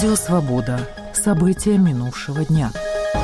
Радио «Свобода». События минувшего дня.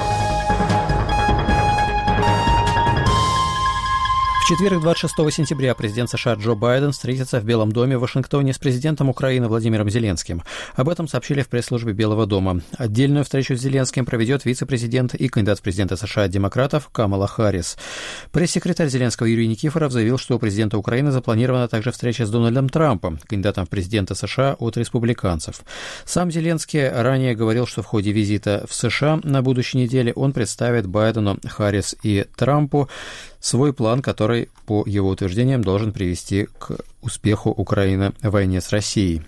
В четверг, 26 сентября, президент США Джо Байден встретится в Белом доме в Вашингтоне с президентом Украины Владимиром Зеленским. Об этом сообщили в пресс-службе Белого дома. Отдельную встречу с Зеленским проведет вице-президент и кандидат в президенты США от демократов Камала Харрис. Пресс-секретарь Зеленского Юрий Никифоров заявил, что у президента Украины запланирована также встреча с Дональдом Трампом, кандидатом в президенты США от республиканцев. Сам Зеленский ранее говорил, что в ходе визита в США на будущей неделе он представит Байдену, Харрис и Трампу свой план, который, по его утверждениям, должен привести к успеху Украины в войне с Россией.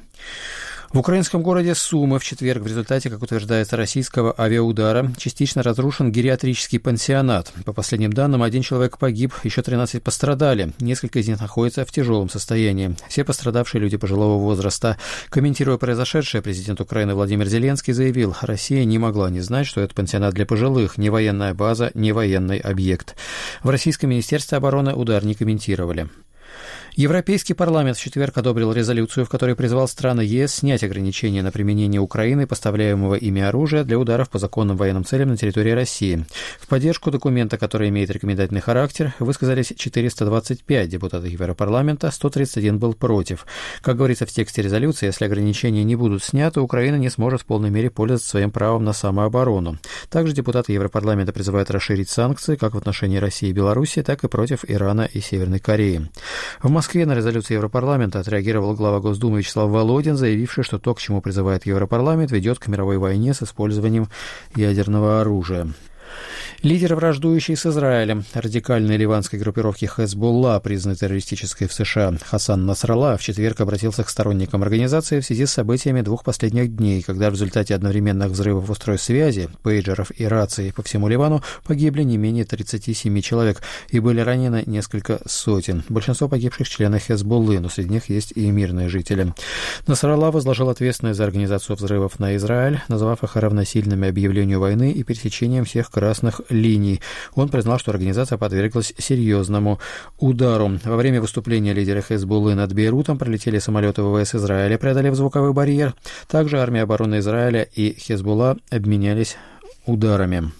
В украинском городе Сумы в четверг в результате, как утверждается, российского авиаудара частично разрушен гериатрический пансионат. По последним данным, 1 человек погиб, еще 13 пострадали. Несколько из них находятся в тяжелом состоянии. Все пострадавшие люди пожилого возраста. Комментируя произошедшее, президент Украины Владимир Зеленский заявил, Россия не могла не знать, что это пансионат для пожилых, не военная база, не военный объект. В Российском министерстве обороны удар не комментировали. Европейский парламент в четверг одобрил резолюцию, в которой призвал страны ЕС снять ограничения на применение Украины поставляемого ими оружия для ударов по законным военным целям на территории России. В поддержку документа, который имеет рекомендательный характер, высказались 425 депутатов Европарламента, 131 был против. Как говорится в тексте резолюции, если ограничения не будут сняты, Украина не сможет в полной мере пользоваться своим правом на самооборону. Также депутаты Европарламента призывают расширить санкции как в отношении России и Беларуси, так и против Ирана и Северной Кореи. В Москве на резолюцию Европарламента отреагировал глава Госдумы Вячеслав Володин, заявивший, что то, к чему призывает Европарламент, ведет к мировой войне с использованием ядерного оружия. Лидер враждующей с Израилем радикальной ливанской группировки Хезболла, признанной террористической в США, Хасан Насралла, в четверг обратился к сторонникам организации в связи с событиями 2 последних дней, когда в результате одновременных взрывов устройств связи, пейджеров и раций по всему Ливану погибли не менее 37 человек и были ранены несколько сотен. Большинство погибших члены Хезболлы, но среди них есть и мирные жители. Насралла возложил ответственность за организацию взрывов на Израиль, назвав их равносильными объявлению войны и пересечением всех красных линий. Он признал, что организация подверглась серьезному удару. Во время выступления лидера Хезболлы над Бейрутом пролетели самолеты ВВС Израиля, преодолев звуковой барьер. Также армия обороны Израиля и Хезболла обменялись ударами.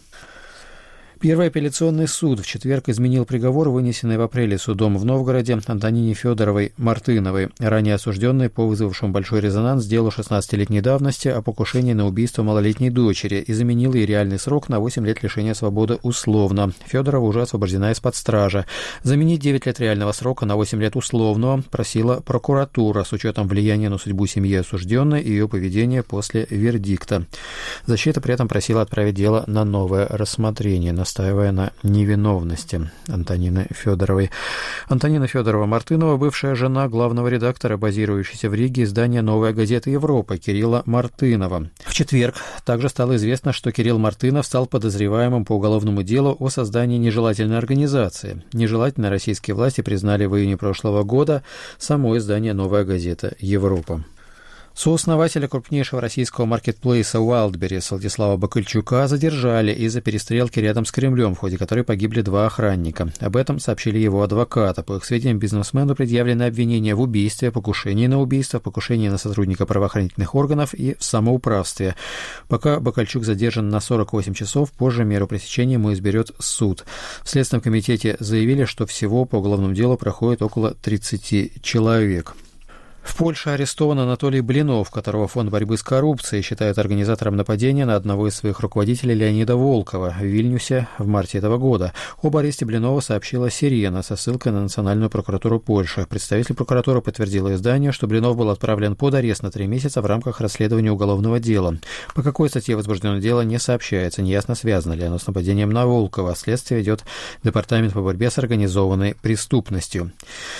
Первый апелляционный суд в четверг изменил приговор, вынесенный в апреле судом в Новгороде Антонине Федоровой-Мартыновой, ранее осужденной по вызвавшему большой резонанс делу 16-летней давности о покушении на убийство малолетней дочери, и заменил ей реальный срок на 8 лет лишения свободы условно. Федорова уже освобождена из-под стражи. Заменить 9 лет реального срока на 8 лет условного просила прокуратура с учетом влияния на судьбу семьи осужденной и ее поведения после вердикта. Защита при этом просила отправить дело на новое рассмотрение, настаивая на невиновности Антонины Федоровой. Антонина Федорова-Мартынова, бывшая жена главного редактора, базирующейся в Риге, издания «Новая газета Европа» Кирилла Мартынова. В четверг также стало известно, что Кирилл Мартынов стал подозреваемым по уголовному делу о создании нежелательной организации. Нежелательной российские власти признали в июне прошлого года само издание «Новая газета Европа». Сооснователя крупнейшего российского маркетплейса Wildberries Владислава Бакальчука задержали из-за перестрелки рядом с Кремлем, в ходе которой погибли 2 охранника. Об этом сообщили его адвокаты. По их сведениям, бизнесмену предъявлены обвинения в убийстве, покушении на убийство, покушении на сотрудника правоохранительных органов и в самоуправстве. Пока Бакальчук задержан на 48 часов, позже меру пресечения ему изберет суд. В Следственном комитете заявили, что всего по уголовному делу проходит около 30 человек. В Польше арестован Анатолий Блинов, которого Фонд борьбы с коррупцией считает организатором нападения на одного из своих руководителей Леонида Волкова в Вильнюсе в марте этого года. Об аресте Блинова сообщила «Сирена» со ссылкой на Национальную прокуратуру Польши. Представитель прокуратуры подтвердила изданию, что Блинов был отправлен под арест на 3 месяца в рамках расследования уголовного дела. По какой статье возбуждено дело, не сообщается. Неясно, связано ли оно с нападением на Волкова. Следствие ведет Департамент по борьбе с организованной преступностью.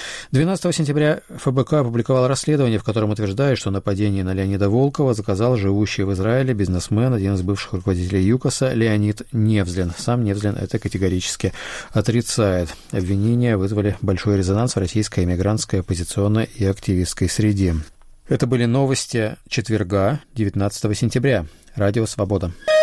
12 сентября ФБК опубликовал расследование, в котором утверждает, что нападение на Леонида Волкова заказал живущий в Израиле бизнесмен, один из бывших руководителей ЮКОСа, Леонид Невзлин. Сам Невзлин это категорически отрицает. Обвинения вызвали большой резонанс в российской эмигрантской, оппозиционной и активистской среде. Это были новости четверга, 19 сентября. Радио «Свобода».